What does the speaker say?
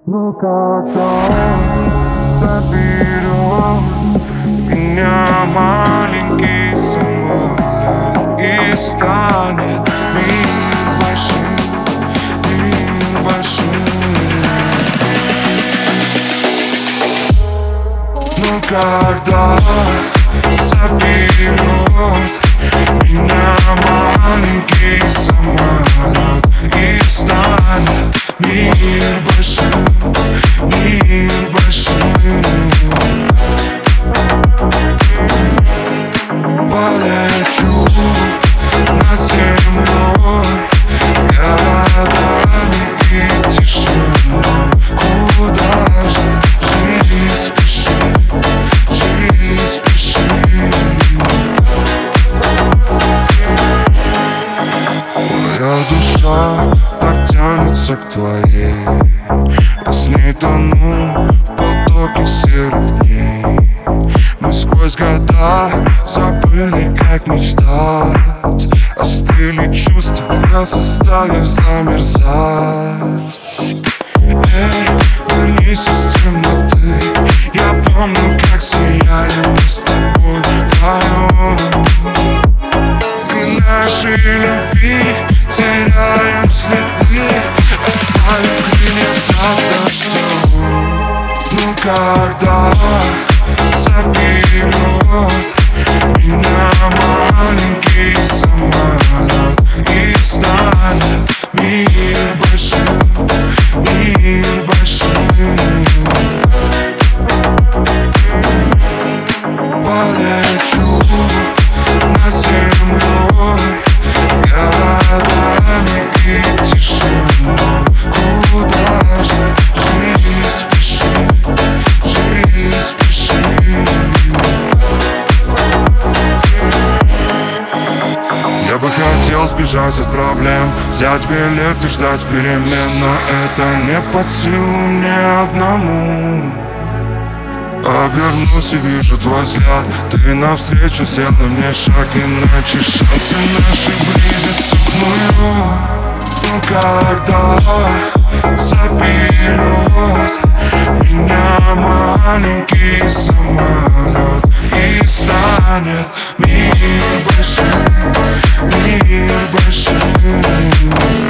Ну когда он заберет меня маленький самолет и станет мир большим, мир большим. Ну когда заберет меня маленький самолет и станет мир большим, мир большим. Полечу над землей, городами и тишиной. Куда же жизнь спешит, жизнь спешит. Моя душа так тянется к твоей, я с ней тону в потоке серых дней. Мы сквозь года забыли, как мечтать, остыли чувства, нас заставив замерзать. Эй, вернись из темноты, я помню, как сияли мы с тобой вдвоем. И нашей любви теряем следы, оставив крылья над дождем. Ну когда заберет меня маленький самолет и станет мир большим, мир большим. Полечу над землей, городами и тишиной. Куда же жизнь спешит, жизнь спешит. Я бы хотел сбежать от проблем, взять билет и ждать перемен, но это не под силу мне одному. Обернусь и вижу твой взгляд, ты навстречу, сделай мне шаг, иначе шансы наши близятся к нулю. Ну когда заберет меня маленький самолет и станет мир большим, мир большим.